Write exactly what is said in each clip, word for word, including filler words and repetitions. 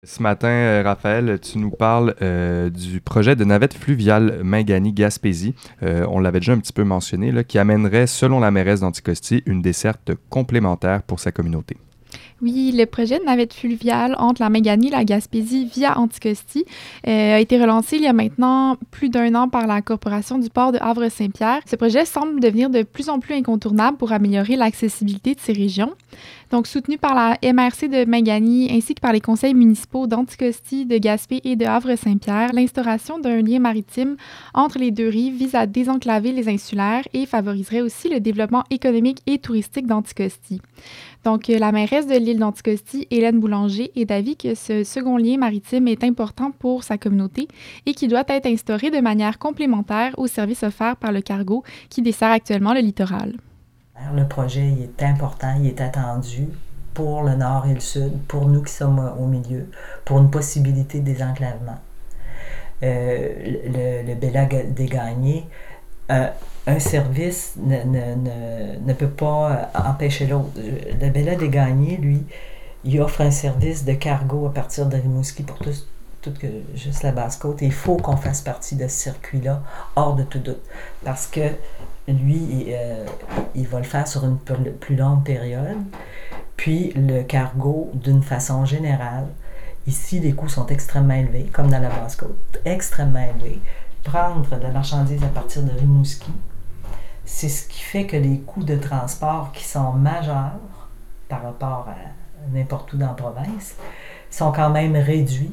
Ce matin, euh, Raphaël, tu nous parles euh, du projet de navette fluviale Mingani-Gaspésie, euh, on l'avait déjà un petit peu mentionné, là, qui amènerait, selon la mairesse d'Anticosti, une desserte complémentaire pour sa communauté. Oui, le projet de navette fluviale entre la Mingani et la Gaspésie via Anticosti euh, a été relancé il y a maintenant plus d'un an par la Corporation du port de Havre-Saint-Pierre. Ce projet semble devenir de plus en plus incontournable pour améliorer l'accessibilité de ces régions. Donc, soutenu par la M R C de Mingani ainsi que par les conseils municipaux d'Anticosti, de Gaspé et de Havre-Saint-Pierre, l'instauration d'un lien maritime entre les deux rives vise à désenclaver les insulaires et favoriserait aussi le développement économique et touristique d'Anticosti. Donc, la mairesse de l'île d'Anticosti, Hélène Boulanger, est d'avis que ce second lien maritime est important pour sa communauté et qu'il doit être instauré de manière complémentaire aux services offerts par le cargo qui dessert actuellement le littoral. Le projet il est important, il est attendu pour le nord et le sud, pour nous qui sommes au milieu, pour une possibilité de désenclavement. Euh, le, le Bella des Gagnés, euh, un service ne, ne, ne, ne peut pas empêcher l'autre. Le Bella des Gagnés, lui, il offre un service de cargo à partir de Rimouski pour tous, tout que, juste la Basse-Côte. Et il faut qu'on fasse partie de ce circuit-là, hors de tout doute. Parce que lui, il, euh, il va le faire sur une plus longue période. Puis le cargo, d'une façon générale, ici, les coûts sont extrêmement élevés, comme dans la Basse-Côte, extrêmement élevés. Prendre de la marchandise à partir de Rimouski, c'est ce qui fait que les coûts de transport qui sont majeurs par rapport à n'importe où dans la province sont quand même réduits.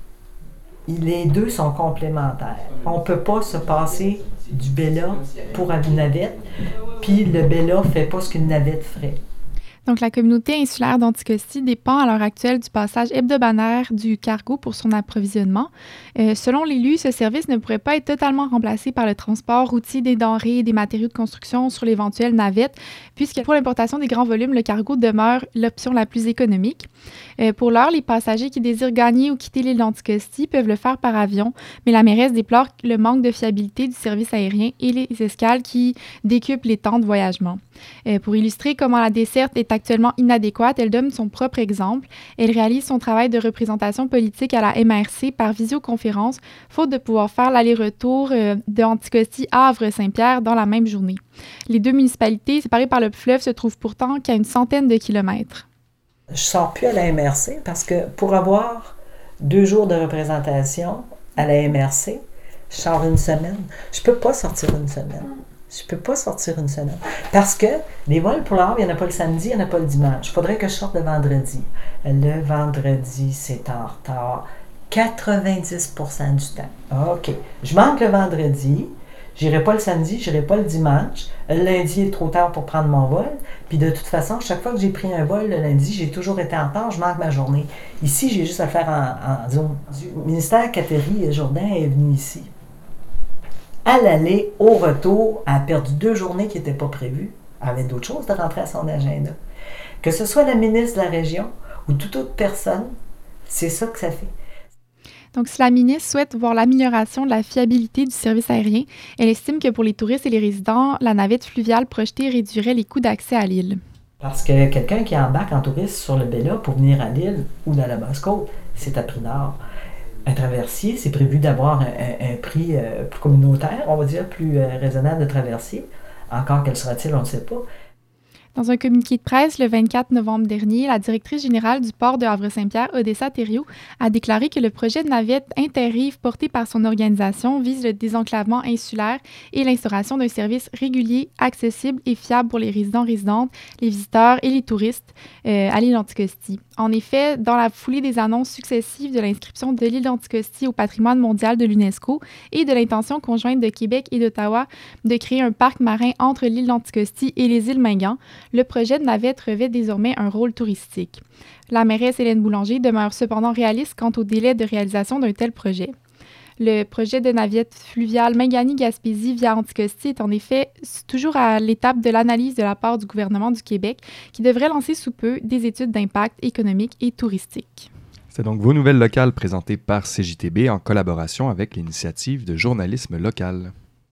Les deux sont complémentaires. On ne peut pas se passer du Bella pour une navette, puis le Bella ne fait pas ce qu'une navette ferait. Donc, la communauté insulaire d'Anticosti dépend à l'heure actuelle du passage hebdomadaire du cargo pour son approvisionnement. Euh, selon l'élu, ce service ne pourrait pas être totalement remplacé par le transport routier des denrées et des matériaux de construction sur l'éventuelle navette, puisque pour l'importation des grands volumes, le cargo demeure l'option la plus économique. Euh, pour l'heure, les passagers qui désirent gagner ou quitter l'île d'Anticosti peuvent le faire par avion, mais la mairesse déplore le manque de fiabilité du service aérien et les escales qui décuplent les temps de voyagement. Euh, pour illustrer comment la desserte est actuellement inadéquate, elle donne son propre exemple. Elle réalise son travail de représentation politique à la M R C par visioconférence, faute de pouvoir faire l'aller-retour euh, de Anticosti à Havre-Saint-Pierre dans la même journée. Les deux municipalités, séparées par le fleuve, se trouvent pourtant qu'à une centaine de kilomètres. Je ne sors plus à la M R C parce que pour avoir deux jours de représentation à la M R C, je sors une semaine. Je ne peux pas sortir une semaine. Je ne peux pas sortir une semaine. Parce que les vols pour l'heure, il n'y en a pas le samedi, il n'y en a pas le dimanche. Il faudrait que je sorte le vendredi. Le vendredi, c'est en retard. quatre-vingt-dix pour cent du temps. OK. Je manque le vendredi. Je n'irai pas le samedi, je n'irai pas le dimanche. Le lundi est trop tard pour prendre mon vol. Puis de toute façon, chaque fois que j'ai pris un vol le lundi, j'ai toujours été en retard, je manque ma journée. Ici, j'ai juste à le faire en, en Zoom. Le ministère Catherine Jourdain est venu ici. À l'aller, au retour, elle a perdu deux journées qui n'étaient pas prévues. Elle avait d'autres choses de rentrer à son agenda. Que ce soit la ministre de la région ou toute autre personne, c'est ça que ça fait. Donc, si la ministre souhaite voir l'amélioration de la fiabilité du service aérien, elle estime que pour les touristes et les résidents, la navette fluviale projetée réduirait les coûts d'accès à l'île. Parce que quelqu'un qui embarque en touriste sur le Bella pour venir à l'île ou dans la Basse-Côte, c'est à prix d'or. Un traversier, c'est prévu d'avoir un, un, un prix euh, plus communautaire, on va dire, plus euh, raisonnable de traversier. Encore, quel sera-t-il, on ne sait pas. Dans un communiqué de presse le vingt-quatre novembre dernier, la directrice générale du port de Havre-Saint-Pierre, Odessa Thériault, a déclaré que le projet de navette interrive porté par son organisation vise le désenclavement insulaire et l'instauration d'un service régulier, accessible et fiable pour les résidents-résidentes, les visiteurs et les touristes euh, à l'île d'Anticosti. En effet, dans la foulée des annonces successives de l'inscription de l'île d'Anticosti au patrimoine mondial de l'UNESCO et de l'intention conjointe de Québec et d'Ottawa de créer un parc marin entre l'île d'Anticosti et les îles Mingan, le projet de navette revêt désormais un rôle touristique. La mairesse Hélène Boulanger demeure cependant réaliste quant au délai de réalisation d'un tel projet. Le projet de navette fluviale Mingani-Gaspésie via Anticosti est en effet toujours à l'étape de l'analyse de la part du gouvernement du Québec qui devrait lancer sous peu des études d'impact économique et touristique. C'est donc vos nouvelles locales présentées par C J T B en collaboration avec l'initiative de journalisme local.